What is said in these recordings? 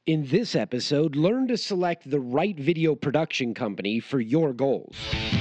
In this episode, learn to select the right video production company for your goals.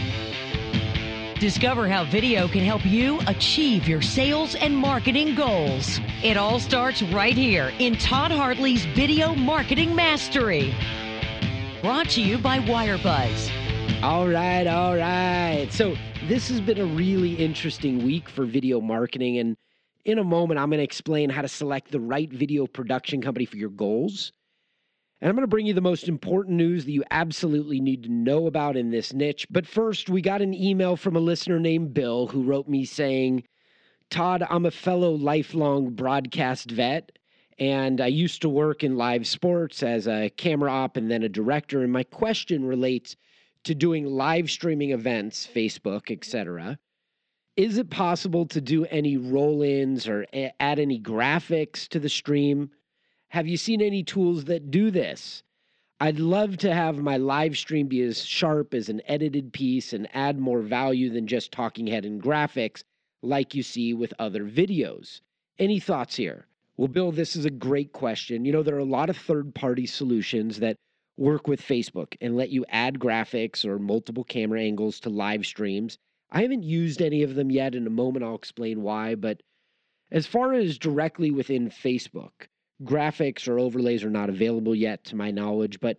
Discover how video can help you achieve your sales and marketing goals. It all starts right here in Todd Hartley's Video Marketing Mastery. Brought to you by WireBuzz. All right. So this has been a really interesting week for video marketing. And in a moment, I'm going to explain how to select the right video production company for your goals. And I'm going to bring you the most important news that you absolutely need to know about in this niche. But first, we got an email from a listener named Bill who wrote me saying, Todd, I'm a fellow lifelong broadcast vet, and I used to work in live sports as a camera op and then a director. And my question relates to doing live streaming events, Facebook, etc. Is it possible to do any roll-ins or add any graphics to the stream? Have you seen any tools that do this? I'd love to have my live stream be as sharp as an edited piece and add more value than just talking head and graphics like you see with other videos. Any thoughts here? Well, Bill, this is a great question. You know, there are a lot of third-party solutions that work with Facebook and let you add graphics or multiple camera angles to live streams. I haven't used any of them yet. In a moment, I'll explain why. But as far as directly within Facebook, graphics or overlays are not available yet, to my knowledge. But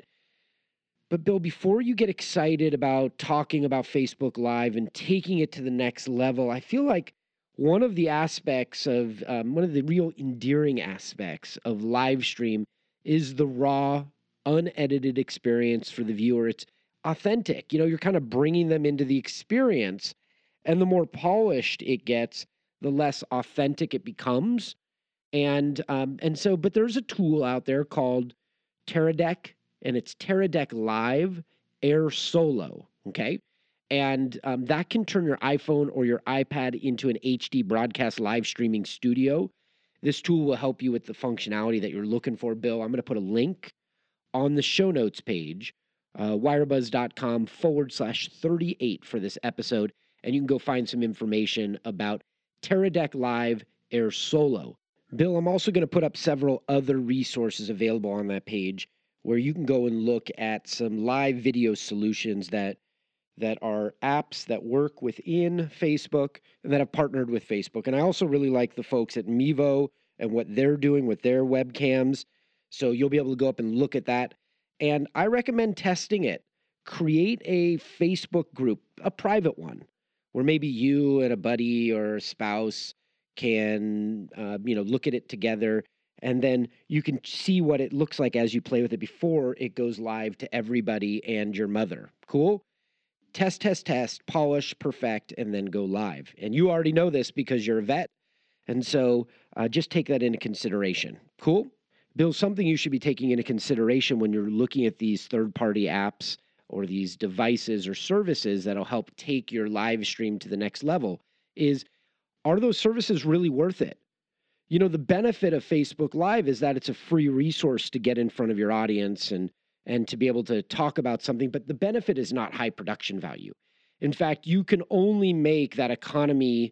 Bill, before you get excited about talking about Facebook Live and taking it to the next level, I feel like one of the aspects of, one of the real endearing aspects of live stream is the raw, unedited experience for the viewer. It's authentic. You know, you're kind of bringing them into the experience, and the more polished it gets, the less authentic it becomes. And so, but there's a tool out there called Teradek, and it's Teradek Live Air Solo, okay? And that can turn your iPhone or your iPad into an HD broadcast live streaming studio. This tool will help you with the functionality that you're looking for, Bill. I'm going to put a link on the show notes page, wirebuzz.com/38 for this episode, and you can go find some information about Teradek Live Air Solo. Bill, I'm also going to put up several other resources available on that page where you can go and look at some live video solutions that are apps that work within Facebook and that have partnered with Facebook. And I also really like the folks at Mevo and what they're doing with their webcams. So you'll be able to go up and look at that. And I recommend testing it. Create a Facebook group, a private one, where maybe you and a buddy or a spouse can, look at it together, and then you can see what it looks like as you play with it before it goes live to everybody and your mother. Cool? Test, polish, perfect, and then go live. And you already know this because you're a vet, and so just take that into consideration. Cool? Bill, something you should be taking into consideration when you're looking at these third-party apps or these devices or services that'll help take your live stream to the next level is, are those services really worth it? You know, the benefit of Facebook Live is that it's a free resource to get in front of your audience and to be able to talk about something, but the benefit is not high production value. In fact, you can only make that economy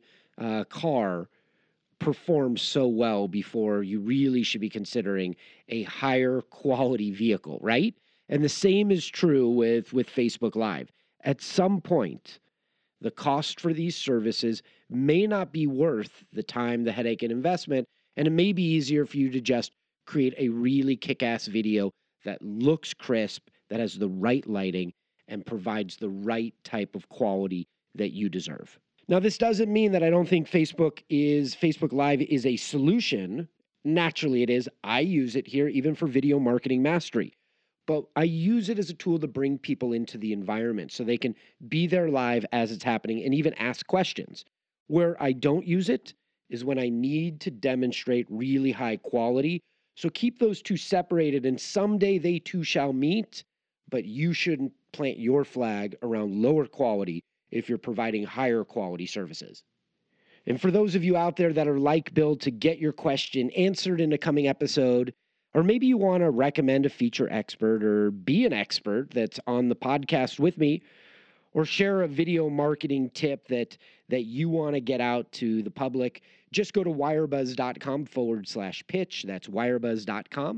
car perform so well before you really should be considering a higher quality vehicle, right? And the same is true with Facebook Live. At some point, the cost for these services may not be worth the time, the headache, and investment, and it may be easier for you to just create a really kick-ass video that looks crisp, that has the right lighting, and provides the right type of quality that you deserve. Now, this doesn't mean that I don't think Facebook Live is a solution. Naturally, it is. I use it here even for video marketing mastery. But I use it as a tool to bring people into the environment so they can be there live as it's happening and even ask questions. Where I don't use it is when I need to demonstrate really high quality. So keep those two separated, and someday they too shall meet, but you shouldn't plant your flag around lower quality if you're providing higher quality services. And for those of you out there that are like Bill to get your question answered in a coming episode, or maybe you want to recommend a feature expert or be an expert that's on the podcast with me, or share a video marketing tip that you want to get out to the public, just go to wirebuzz.com/pitch. That's wirebuzz.com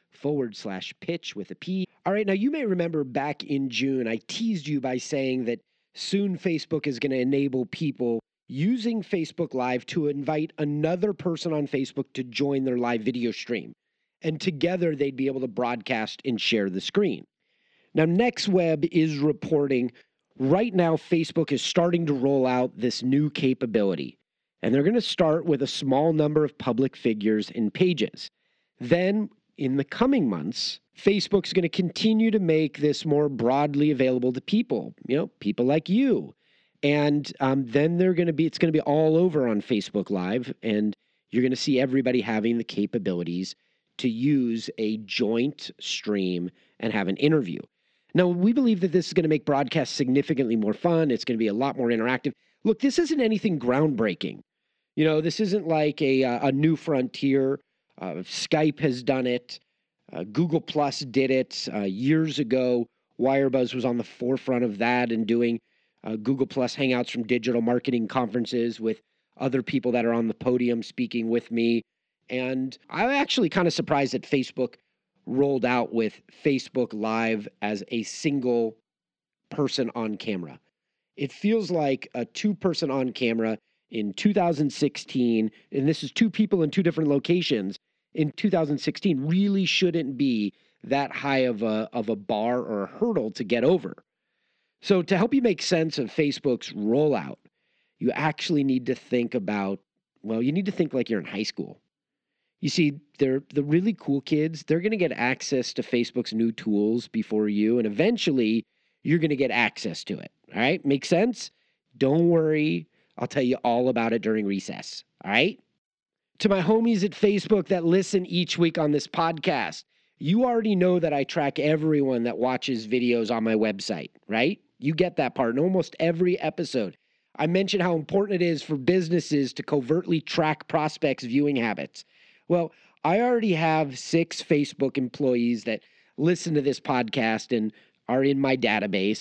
facebook.com/pitch with a P. All right, now you may remember back in June, I teased you by saying that soon Facebook is going to enable people using Facebook Live to invite another person on Facebook to join their live video stream. And together they'd be able to broadcast and share the screen. Now, NextWeb is reporting right now Facebook is starting to roll out this new capability. And they're going to start with a small number of public figures and pages. Then, in the coming months, Facebook's going to continue to make this more broadly available to people, people like you. And then it's going to be all over on Facebook Live, and you're going to see everybody having the capabilities to use a joint stream and have an interview. Now, we believe that this is going to make broadcasts significantly more fun. It's going to be a lot more interactive. Look, this isn't anything groundbreaking. This isn't like a new frontier. Skype has done it. Google Plus did it years ago. Wirebuzz was on the forefront of that and doing Google Plus Hangouts from digital marketing conferences with other people that are on the podium speaking with me. And I'm actually kind of surprised that Facebook rolled out with Facebook Live as a single person on camera. It feels like a two-person on camera in 2016, and this is two people in two different locations in 2016, really shouldn't be that high of a bar or a hurdle to get over. So to help you make sense of Facebook's rollout, you actually need to think about, you need to think like you're in high school. You see, the really cool kids, they're going to get access to Facebook's new tools before you, and eventually you're going to get access to it. All right? Make sense? Don't worry. I'll tell you all about it during recess. All right? To my homies at Facebook that listen each week on this podcast, you already know that I track everyone that watches videos on my website, right? You get that part in almost every episode. I mention how important it is for businesses to covertly track prospects' viewing habits. Well, I already have 6 Facebook employees that listen to this podcast and are in my database.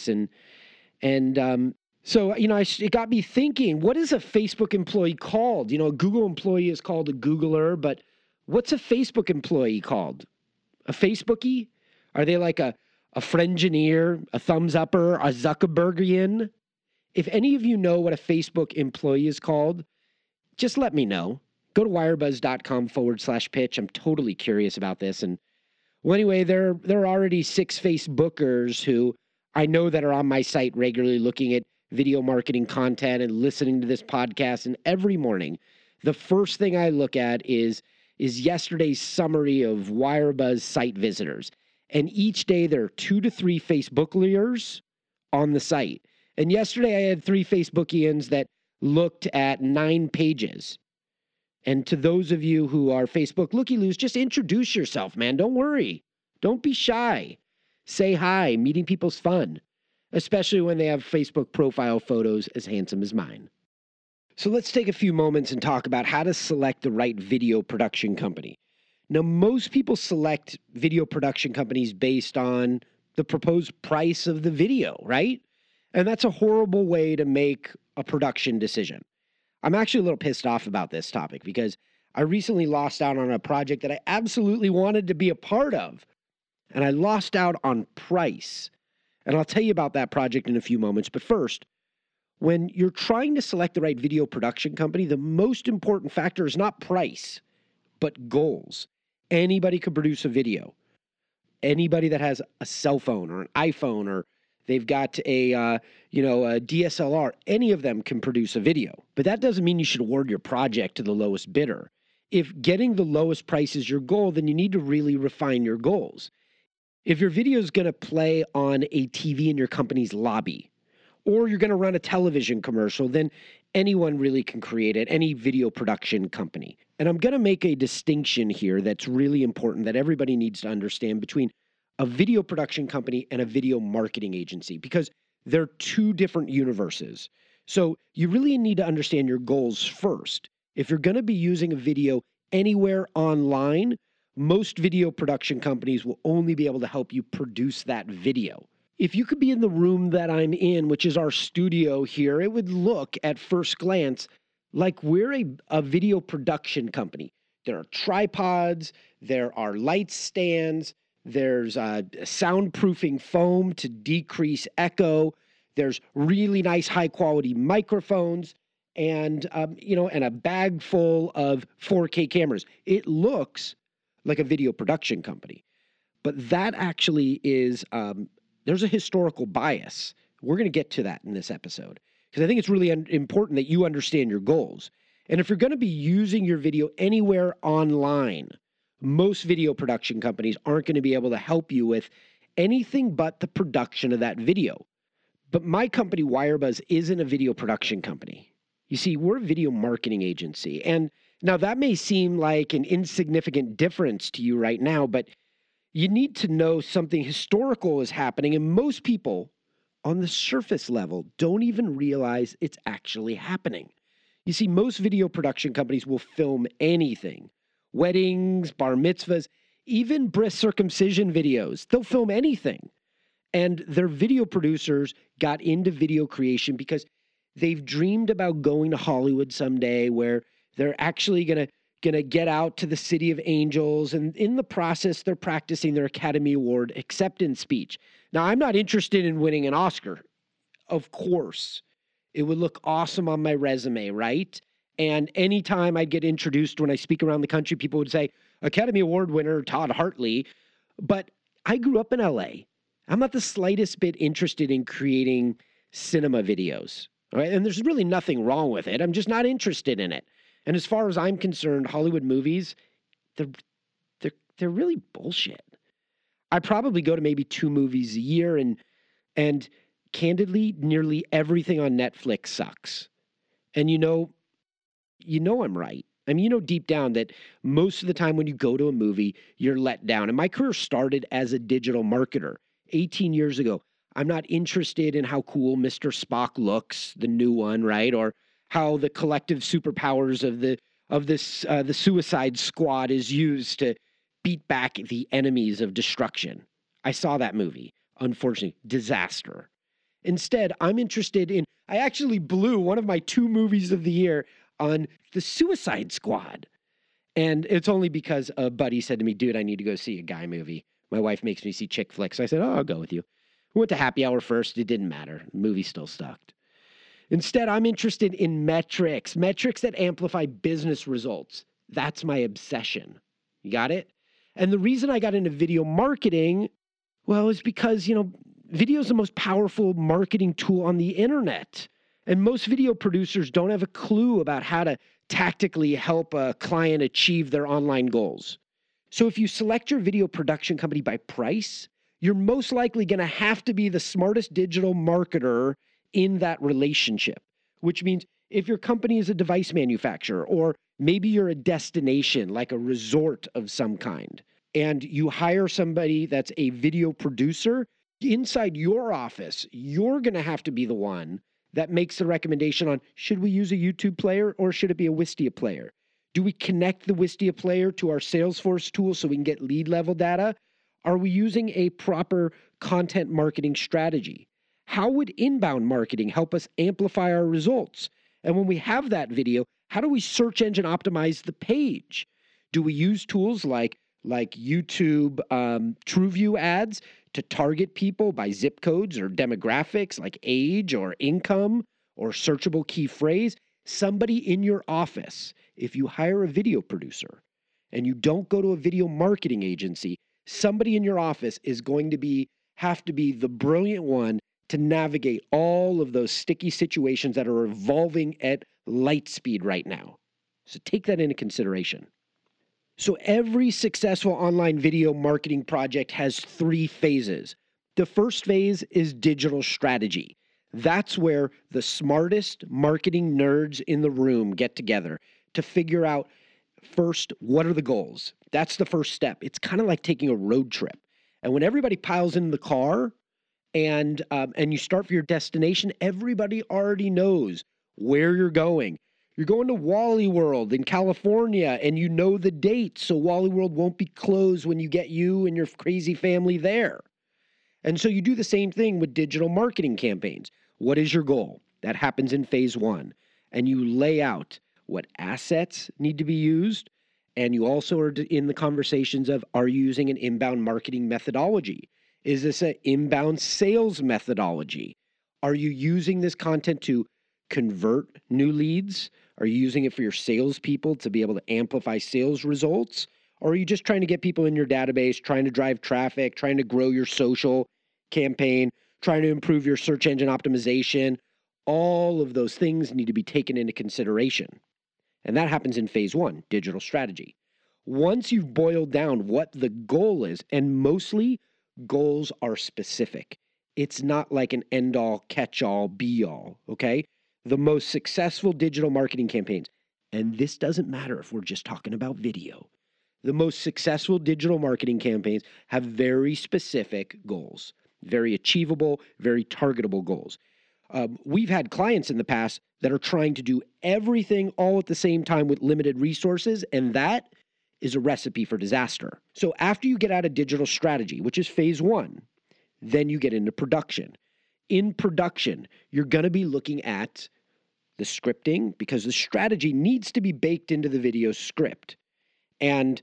So, it got me thinking, what is a Facebook employee called? A Google employee is called a Googler, but what's a Facebook employee called? A Facebookie? Are they like a Friengineer, a thumbs upper, a Zuckerbergian? If any of you know what a Facebook employee is called, just let me know. Go to wirebuzz.com/pitch. I'm totally curious about this. And anyway, there are already 6 Facebookers who I know that are on my site regularly looking at video marketing content and listening to this podcast. And every morning, the first thing I look at is yesterday's summary of Wirebuzz site visitors. And each day there are 2 to 3 Facebookers on the site. And yesterday I had 3 Facebookians that looked at 9 pages. And to those of you who are Facebook looky-loos, just introduce yourself, man. Don't worry. Don't be shy. Say hi. Meeting people's fun, especially when they have Facebook profile photos as handsome as mine. So let's take a few moments and talk about how to select the right video production company. Now, most people select video production companies based on the proposed price of the video, right? And that's a horrible way to make a production decision. I'm actually a little pissed off about this topic because I recently lost out on a project that I absolutely wanted to be a part of, and I lost out on price. And I'll tell you about that project in a few moments. But first, when you're trying to select the right video production company, the most important factor is not price, but goals. Anybody could produce a video. Anybody that has a cell phone or an iPhone or they've got a DSLR, any of them can produce a video. But that doesn't mean you should award your project to the lowest bidder. If getting the lowest price is your goal, then you need to really refine your goals. If your video is going to play on a TV in your company's lobby, or you're going to run a television commercial, then anyone really can create it, any video production company. And I'm going to make a distinction here that's really important that everybody needs to understand between a video production company and a video marketing agency, because they're 2 different universes. So you really need to understand your goals first. If you're going to be using a video anywhere online, most video production companies will only be able to help you produce that video. If you could be in the room that I'm in, which is our studio here, it would look at first glance like we're a video production company. there are tripods, there are light stands, there's soundproofing foam to decrease echo, there's really nice high quality microphones, and and a bag full of 4K cameras. It looks like a video production company, but that actually is there's a historical bias. We're going to get to that in this episode because I think it's really important that you understand your goals. And if you're going to be using your video anywhere online, most video production companies aren't going to be able to help you with anything but the production of that video. But my company, Wirebuzz, isn't a video production company. You see, we're a video marketing agency. And now that may seem like an insignificant difference to you right now, but you need to know something historical is happening. And most people on the surface level don't even realize it's actually happening. You see, most video production companies will film anything. Weddings, bar mitzvahs, even breast circumcision videos. They'll film anything. And their video producers got into video creation because they've dreamed about going to Hollywood someday where they're actually going to get out to the City of Angels. And in the process, they're practicing their Academy Award acceptance speech. Now, I'm not interested in winning an Oscar. Of course. It would look awesome on my resume, right? And anytime I'd get introduced when I speak around the country, people would say, Academy Award winner Todd Hartley. But I grew up in LA. I'm not the slightest bit interested in creating cinema videos. All right? And there's really nothing wrong with it. I'm just not interested in it. And as far as I'm concerned, Hollywood movies, they're really bullshit. I probably go to maybe 2 movies a year, and candidly, nearly everything on Netflix sucks. And you know I'm right. I mean, you know deep down that most of the time when you go to a movie, you're let down. And my career started as a digital marketer 18 years ago. I'm not interested in how cool Mr. Spock looks, the new one, right? Or how the collective superpowers of the Suicide Squad is used to beat back the enemies of destruction. I saw that movie. Unfortunately, disaster. Instead, I'm interested in, I actually blew one of my 2 movies of the year on the Suicide Squad. And it's only because a buddy said to me, dude, I need to go see a guy movie. My wife makes me see chick flicks. I said, oh, I'll go with you. We went to happy hour first. It didn't matter. The movie still sucked. Instead, I'm interested in metrics that amplify business results. That's my obsession. You got it? And the reason I got into video marketing, well, is because, video is the most powerful marketing tool on the internet. And most video producers don't have a clue about how to tactically help a client achieve their online goals. So if you select your video production company by price, you're most likely going to have to be the smartest digital marketer in that relationship, which means if your company is a device manufacturer, or maybe you're a destination like a resort of some kind, and you hire somebody that's a video producer, inside your office, you're going to have to be the one that makes the recommendation on, should we use a YouTube player or should it be a Wistia player? Do we connect the Wistia player to our Salesforce tool so we can get lead level data? Are we using a proper content marketing strategy? How would inbound marketing help us amplify our results? And when we have that video, how do we search engine optimize the page? Do we use tools like YouTube TrueView ads to target people by zip codes or demographics like age or income or searchable key phrase? Somebody in your office, if you hire a video producer and you don't go to a video marketing agency, somebody in your office is going to have to be the brilliant one to navigate all of those sticky situations that are evolving at light speed right now. So take that into consideration. So every successful online video marketing project has 3 phases. The first phase is digital strategy. That's where the smartest marketing nerds in the room get together to figure out, first, what are the goals? That's the first step. It's kind of like taking a road trip. And when everybody piles in the car and you start for your destination, everybody already knows where you're going. You're going to Wally World in California, and you know the date, so Wally World won't be closed when you get you and your crazy family there. And so you do the same thing with digital marketing campaigns. What is your goal? That happens in phase 1. And you lay out what assets need to be used And you also are in the conversations of, are you using an inbound marketing methodology? Is this an inbound sales methodology? Are you using this content to convert new leads? Are you using it for your salespeople to be able to amplify sales results? Or are you just trying to get people in your database, trying to drive traffic, trying to grow your social campaign, trying to improve your search engine optimization? All of those things need to be taken into consideration. And that happens in phase 1, digital strategy. Once you've boiled down what the goal is, and mostly goals are specific. It's not like an end-all, catch-all, be-all, okay? The most successful digital marketing campaigns, and this doesn't matter if we're just talking about video, the most successful digital marketing campaigns have very specific goals, very achievable, very targetable goals. We've had clients in the past that are trying to do everything all at the same time with limited resources, and that is a recipe for disaster. So after you get out of digital strategy, which is phase 1, then you get into production. In production, you're going to be looking at the scripting because the strategy needs to be baked into the video script. And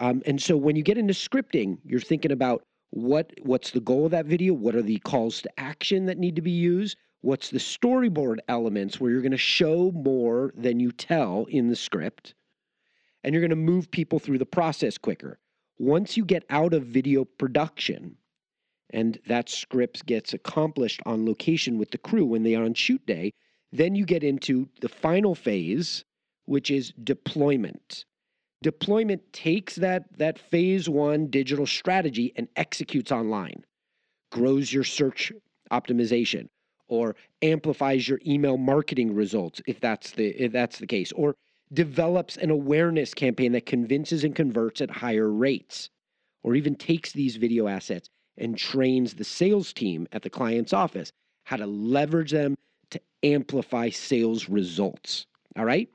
so when you get into scripting, you're thinking about what's the goal of that video? What are the calls to action that need to be used? What's the storyboard elements where you're going to show more than you tell in the script? And you're going to move people through the process quicker. Once you get out of video production and that script gets accomplished on location with the crew when they are on shoot day, then you get into the final phase, which is deployment. Deployment takes that phase 1 digital strategy and executes online, grows your search optimization, or amplifies your email marketing results if that's the case, or develops an awareness campaign that convinces and converts at higher rates, or even takes these video assets and trains the sales team at the client's office how to leverage them to amplify sales results. All right?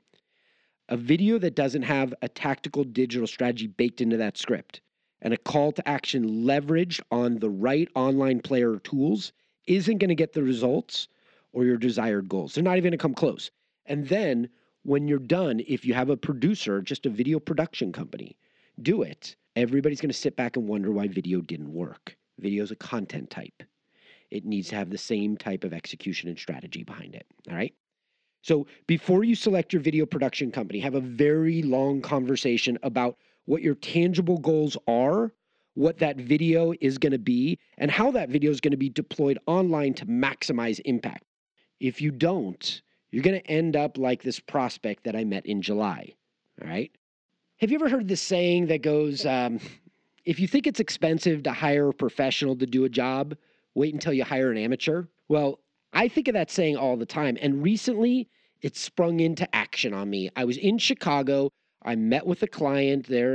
A video that doesn't have a tactical digital strategy baked into that script and a call to action leveraged on the right online player tools isn't going to get the results or your desired goals. They're not even going to come close. And then when you're done, if you have a producer, just a video production company, do it. Everybody's going to sit back and wonder why video didn't work. Video is a content type. It needs to have the same type of execution and strategy behind it. All right? So before you select your video production company, have a very long conversation about what your tangible goals are, what that video is going to be, and how that video is going to be deployed online to maximize impact. If you don't, you're going to end up like this prospect that I met in July. All right? Have you ever heard this saying that goes, if you think it's expensive to hire a professional to do a job, wait until you hire an amateur? Well, I think of that saying all the time. And recently, it sprung into action on me. I was in Chicago. I met with a client. They're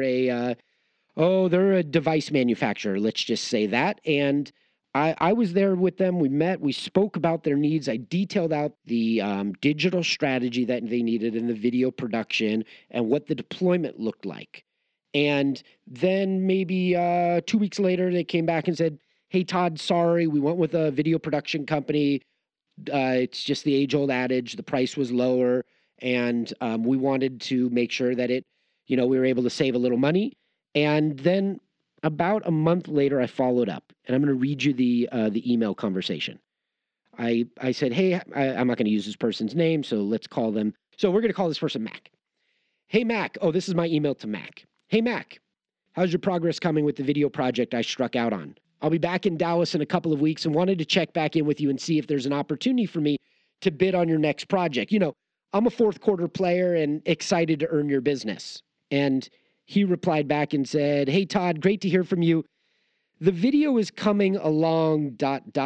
a device manufacturer. Let's just say that. And I was there with them. We met. We spoke about their needs. I detailed out the digital strategy that they needed in the video production and what the deployment looked like. And then maybe 2 weeks later, they came back and said, "Hey, Todd, sorry, we went with a video production company. It's just the age-old adage. The price was lower, and we wanted to make sure that we were able to save a little money." And then about a month later, I followed up, and I'm going to read you the email conversation. I said, "Hey, I'm not going to use this person's name, so let's call them." So we're going to call this person Mac. "Hey, Mac." Oh, this is my email to Mac. "Hey, Mac, how's your progress coming with the video project I struck out on? I'll be back in Dallas in a couple of weeks and wanted to check back in with you and see if there's an opportunity for me to bid on your next project. I'm a fourth quarter player and excited to earn your business." And he replied back and said, "Hey, Todd, great to hear from you. The video is coming along ...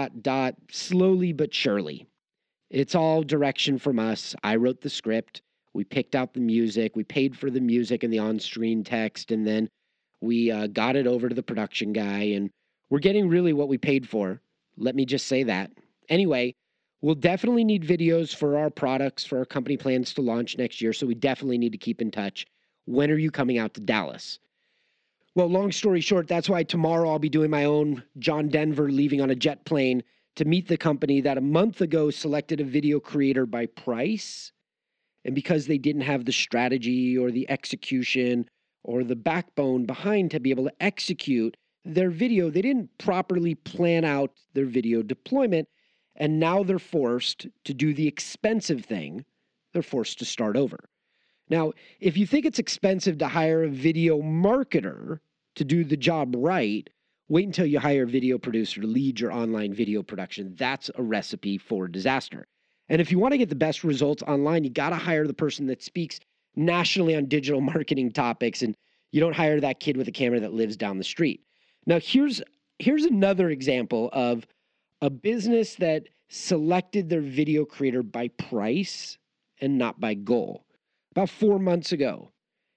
slowly but surely. It's all direction from us. I wrote the script. We picked out the music. We paid for the music and the on-screen text. And then we got it over to the production guy. And we're getting really what we paid for. Let me just say that. Anyway, we'll definitely need videos for our products, for our company plans to launch next year. So we definitely need to keep in touch. When are you coming out to Dallas?" Well, long story short, that's why tomorrow I'll be doing my own John Denver, leaving on a jet plane to meet the company that a month ago selected a video creator by price. And because they didn't have the strategy or the execution or the backbone behind to be able to execute their video. They didn't properly plan out their video deployment, and now they're forced to do the expensive thing. They're forced to start over. Now, if you think it's expensive to hire a video marketer to do the job right, wait until you hire a video producer to lead your online video production. That's a recipe for disaster. And if you want to get the best results online, you got to hire the person that speaks nationally on digital marketing topics, and you don't hire that kid with a camera that lives down the street. Now, here's another example of a business that selected their video creator by price and not by goal. About 4 months ago,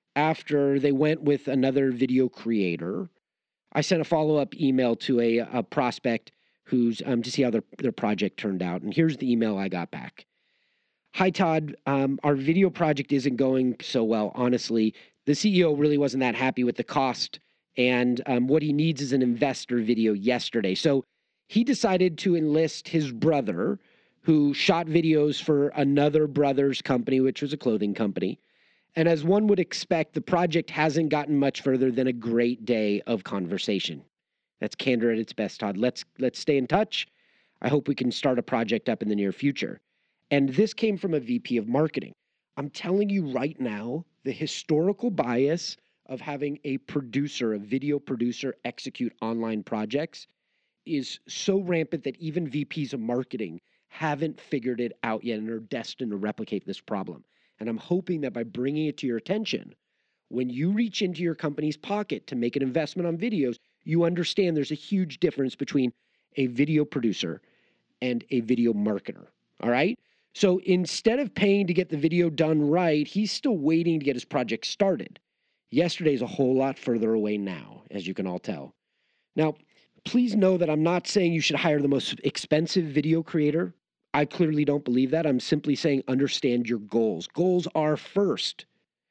after they went with another video creator, I sent a follow-up email to a prospect who's to see how their project turned out. And here's the email I got back. Hi, Todd. Our video project isn't going so well, honestly. The CEO really wasn't that happy with the cost, and what he needs is an investor video yesterday. So he decided to enlist his brother, who shot videos for another brother's company, which was a clothing company. And as one would expect, the project hasn't gotten much further than a great day of conversation. That's candor at its best, Todd. Let's stay in touch. I hope we can start a project up in the near future. And this came from a VP of marketing. I'm telling you right now, the historical bias of having a producer, a video producer, execute online projects is so rampant that even VPs of marketing haven't figured it out yet and are destined to replicate this problem. And I'm hoping that by bringing it to your attention, when you reach into your company's pocket to make an investment on videos, you understand there's a huge difference between a video producer and a video marketer. All right? So instead of paying to get the video done right, he's still waiting to get his project started. Yesterday's a whole lot further away now, as you can all tell. Now, please know that I'm not saying you should hire the most expensive video creator. I clearly don't believe that. I'm simply saying understand your goals. Goals are first,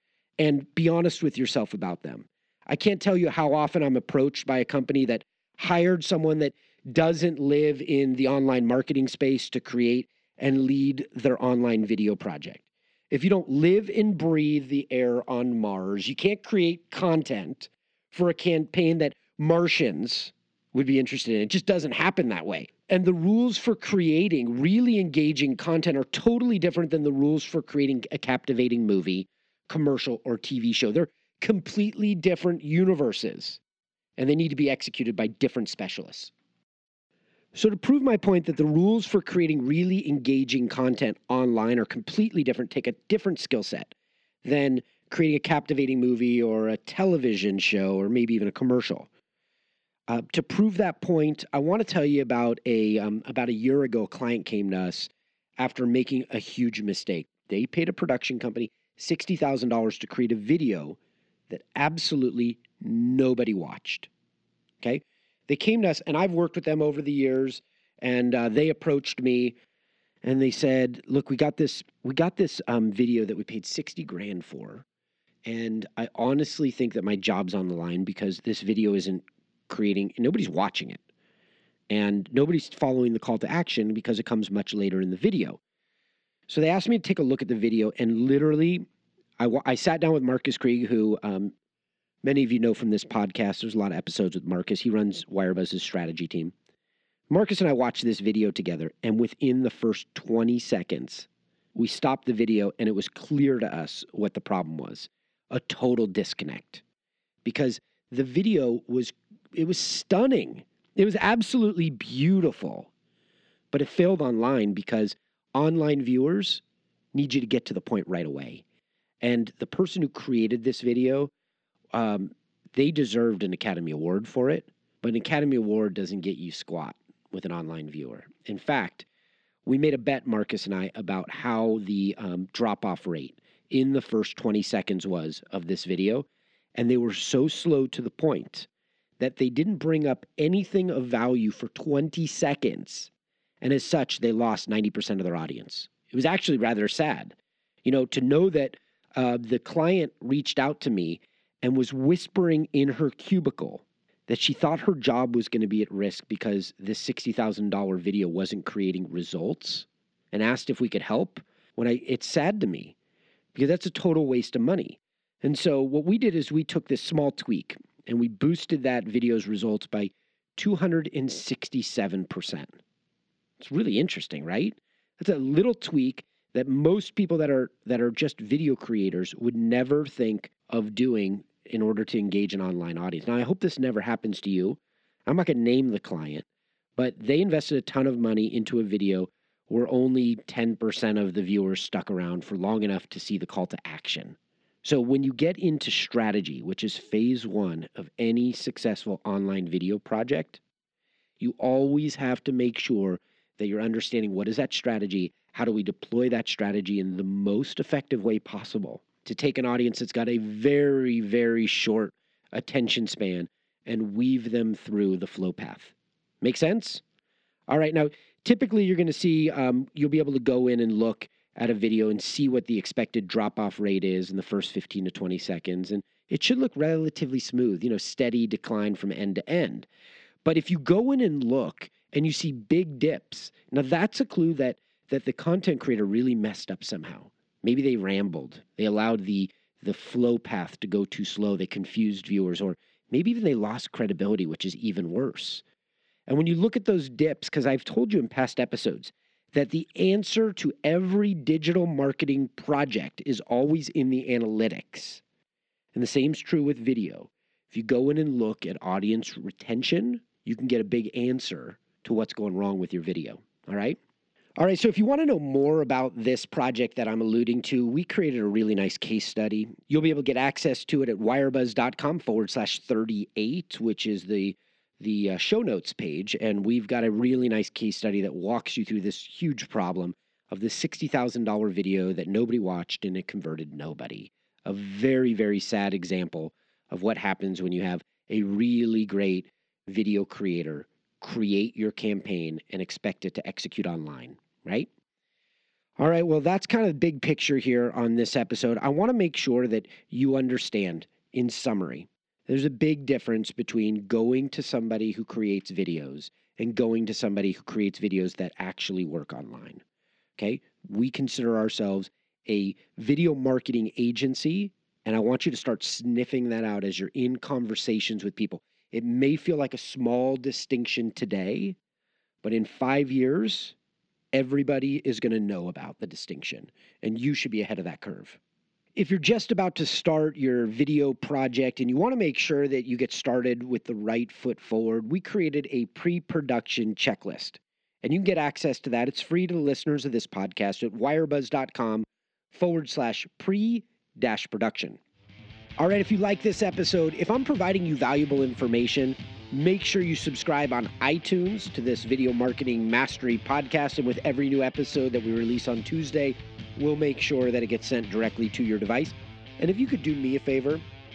and be honest with yourself about them. I can't tell you how often I'm approached by a company that hired someone that doesn't live in the online marketing space to create and lead their online video project. If you don't live and breathe the air on Mars, you can't create content for a campaign that Martians would be interested in. It just doesn't happen that way. And the rules for creating really engaging content are totally different than the rules for creating a captivating movie, commercial, or TV show. They're completely different universes, and they need to be executed by different specialists. So to prove my point that the rules for creating really engaging content online are completely different, take a different skill set than creating a captivating movie or a television show or maybe even a commercial. To prove that point, I want to tell you about a year ago, a client came to us after making a huge mistake. They paid a production company $60,000 to create a video that absolutely nobody watched. Okay? They came to us, and I've worked with them over the years, and they approached me, and they said, "Look, we got this video that we paid $60,000 for, and I honestly think that my job's on the line because this video isn't creating, nobody's watching it, and nobody's following the call to action because it comes much later in the video." So they asked me to take a look at the video, and literally, I sat down with Marcus Krieg, who many of you know from this podcast. There's a lot of episodes with Marcus. He runs Wirebuzz's strategy team. Marcus and I watched this video together, and within the first 20 seconds, we stopped the video, and it was clear to us what the problem was: a total disconnect. Because the video was stunning. It was absolutely beautiful, but it failed online because online viewers need you to get to the point right away. And the person who created this video, they deserved an Academy Award for it, but an Academy Award doesn't get you squat with an online viewer. In fact, we made a bet, Marcus and I, about how the drop-off rate in the first 20 seconds was of this video, and they were so slow to the point that they didn't bring up anything of value for 20 seconds, and as such, they lost 90% of their audience. It was actually rather sad, to know that the client reached out to me and was whispering in her cubicle that she thought her job was going to be at risk because this $60,000 video wasn't creating results, and asked if we could help. It's sad to me because that's a total waste of money. And so what we did is we took this small tweak and we boosted that video's results by 267%. It's really interesting, right? That's a little tweak that most people that are just video creators would never think of doing in order to engage an online audience. Now, I hope this never happens to you. I'm not going to name the client, but they invested a ton of money into a video where only 10% of the viewers stuck around for long enough to see the call to action. So when you get into strategy, which is phase one of any successful online video project, you always have to make sure that you're understanding what is that strategy, how do we deploy that strategy in the most effective way possible to take an audience that's got a very, very short attention span and weave them through the flow path. Make sense? All right, now, typically you're going to see, you'll be able to go in and look at a video and see what the expected drop-off rate is in the first 15 to 20 seconds, and it should look relatively smooth, steady decline from end to end. But if you go in and look and you see big dips, now that's a clue that the content creator really messed up somehow. Maybe they rambled. They allowed the flow path to go too slow. They confused viewers, or maybe even they lost credibility, which is even worse. And when you look at those dips, because I've told you in past episodes that the answer to every digital marketing project is always in the analytics. And the same is true with video. If you go in and look at audience retention, you can get a big answer to what's going wrong with your video. All right? All right, so if you want to know more about this project that I'm alluding to, we created a really nice case study. You'll be able to get access to it at wirebuzz.com/38, which is the show notes page. And we've got a really nice case study that walks you through this huge problem of this $60,000 video that nobody watched and it converted nobody. A very, very sad example of what happens when you have a really great video creator create your campaign and expect it to execute online, right? All right, well, that's kind of the big picture here on this episode. I want to make sure that you understand, in summary, there's a big difference between going to somebody who creates videos and going to somebody who creates videos that actually work online, okay? We consider ourselves a video marketing agency, and I want you to start sniffing that out as you're in conversations with people. It may feel like a small distinction today, but in 5 years, everybody is going to know about the distinction, and you should be ahead of that curve. If you're just about to start your video project and you want to make sure that you get started with the right foot forward, we created a pre-production checklist, and you can get access to that. It's free to the listeners of this podcast at wirebuzz.com/pre-production. All right, if you like this episode, if I'm providing you valuable information, make sure you subscribe on iTunes to this Video Marketing Mastery podcast. And with every new episode that we release on Tuesday, we'll make sure that it gets sent directly to your device. And if you could do me a favor,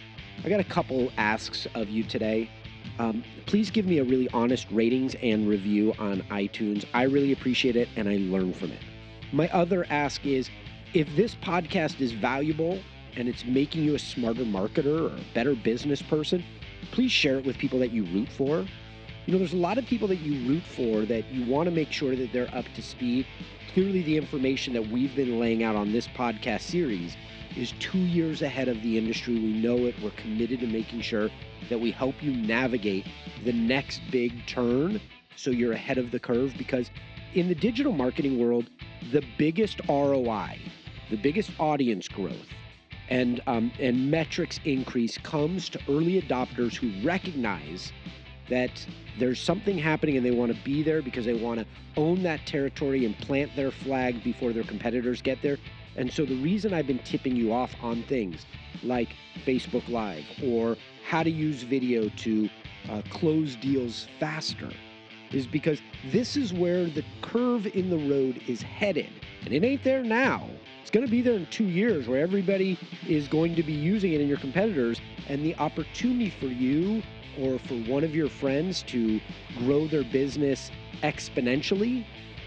I got a couple asks of you today. Please give me a really honest ratings and review on iTunes. I really appreciate it, and I learn from it. My other ask is, if this podcast is valuable and it's making you a smarter marketer or a better business person, please share it with people that you root for. There's a lot of people that you root for that you want to make sure that they're up to speed. Clearly, the information that we've been laying out on this podcast series is 2 years ahead of the industry. We know it. We're committed to making sure that we help you navigate the next big turn so you're ahead of the curve, because in the digital marketing world, the biggest ROI, the biggest audience growth, and metrics increase comes to early adopters who recognize that there's something happening and they want to be there because they want to own that territory and plant their flag before their competitors get there. And so the reason I've been tipping you off on things like Facebook Live or how to use video to close deals faster is because this is where the curve in the road is headed. And it ain't there now. It's going to be there in 2 years where everybody is going to be using it in your competitors, and the opportunity for you or for one of your friends to grow their business exponentially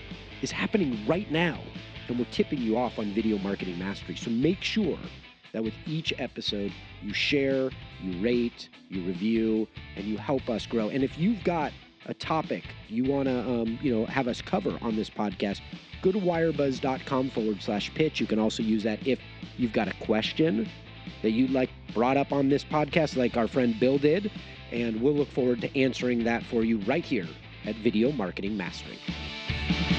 is happening right now. And we're tipping you off on Video Marketing Mastery. So make sure that with each episode, you share, you rate, you review, and you help us grow. And if you've got a topic you want to have us cover on this podcast, go to wirebuzz.com/pitch. You can also use that if you've got a question that you'd like brought up on this podcast, like our friend Bill did, and we'll look forward to answering that for you right here at Video Marketing Mastery.